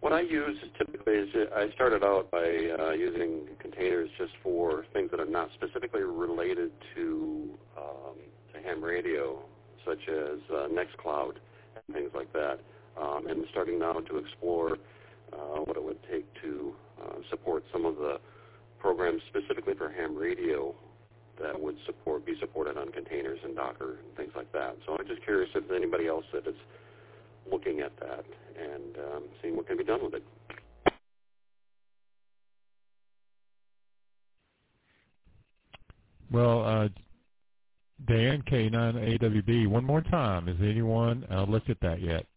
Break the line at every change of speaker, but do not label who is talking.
What I use typically is I started out by using containers just for things that are not specifically related to ham radio, such as Nextcloud and things like that, and starting now to explore what it would take to support some of the programs specifically for ham radio that would be supported on containers and Docker and things like that. So I'm just curious if there's anybody else that is looking at that and seeing what can be done with it.
Well, Dan, K9AWB, one more time. Has anyone looked at that yet?